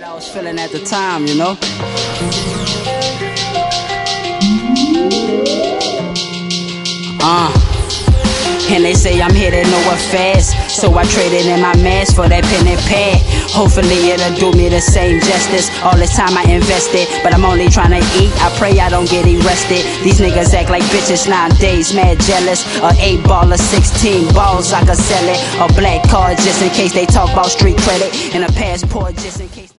I was feeling at the time, you know. And they say I'm headed nowhere fast, so I traded in my mask for that pen and pad. Hopefully it'll do me the same justice. All this time I invested, but I'm only trying to eat. I pray I don't get arrested. These niggas act like bitches nowadays, mad jealous. A 8 ball or 16 balls, I could sell it. A black card just in case they talk about street credit, and a passport just in case